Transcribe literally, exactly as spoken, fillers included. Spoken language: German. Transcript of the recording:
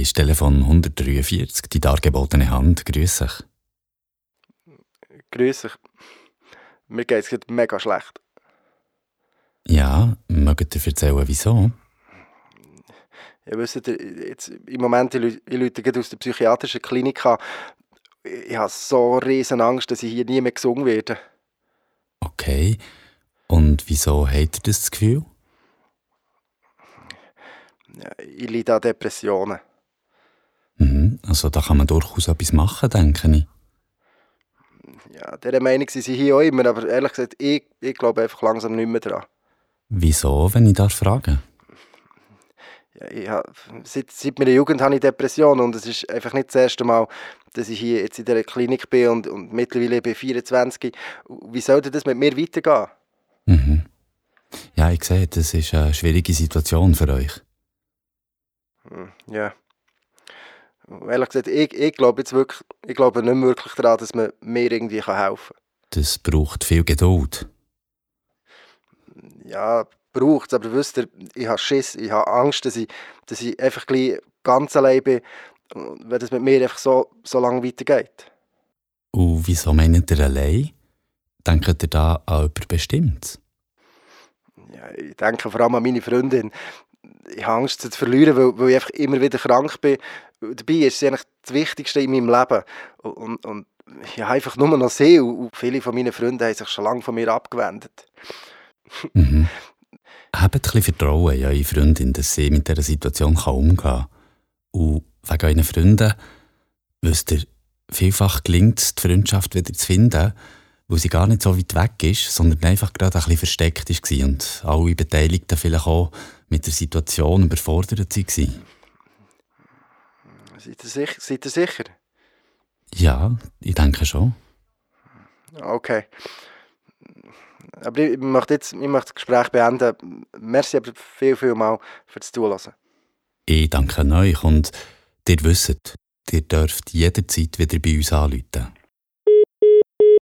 Hier ist Telefon hundertdreiundvierzig, die dargebotene Hand. Grüß dich. Grüß dich. Mir geht es gerade mega schlecht. Ja, mögt ihr erzählen, wieso? Ja, wisst ihr, jetzt, im Moment, ich lü- ich rufe gerade aus der psychiatrischen Klinik an. Ich habe so riesen Angst, dass ich hier nie mehr gesungen werde. Okay. Und wieso habt ihr das Gefühl? Ja, ich leide an Depressionen. Mhm, also da kann man durchaus etwas machen, denke ich. Ja, dieser Meinung sind sie hier auch immer, aber ehrlich gesagt, ich, ich glaube einfach langsam nicht mehr dran. Wieso, wenn ich darf fragen? Ja, ich habe, seit, seit meiner Jugend habe ich Depressionen und es ist einfach nicht das erste Mal, dass ich hier jetzt in dieser Klinik bin und, und mittlerweile bin ich vierundzwanzig. Wie sollte das mit mir weitergehen? Mhm. Ja, ich sehe, das ist eine schwierige Situation für euch. Hm, Ja. Ehrlich gesagt, ich, ich glaube jetzt wirklich, ich glaube nicht mehr wirklich daran, dass man mir irgendwie helfen Das braucht viel Geduld. kann. Ja, braucht es, aber wisst ihr, ich habe Schiss, ich habe Angst, dass ich, dass ich einfach gleich ganz allein bin, wenn das mit mir einfach so, so lange weitergeht. Und wieso meint ihr allein? Denkt ihr da an jemand Bestimmtes? Ja, ich denke vor allem an meine Freundin. Ich habe Angst, sie zu verlieren, weil, weil ich einfach immer wieder krank bin. Dabei ist sie eigentlich das Wichtigste in meinem Leben. Und, und, und ich habe einfach nur noch sie und und viele von meinen Freunden haben sich schon lange von mir abgewendet. Mhm. Habt ein bisschen Vertrauen in eure Freundin, dass sie mit dieser Situation umgehen kann. Und wegen euren Freunden, wisst ihr, vielfach gelingt es, die Freundschaft wieder zu finden, weil sie gar nicht so weit weg ist, sondern einfach gerade ein bisschen versteckt war und alle Beteiligten vielleicht auch mit der Situation überfordert waren. Seid ihr, sich, seid ihr sicher? Ja, ich denke schon. Okay. Aber ich möchte jetzt ich möchte das Gespräch beenden. Merci aber viel, viel mal für das Zuhören. Ich danke euch und ihr wisst, ihr dürft jederzeit wieder bei uns anrufen.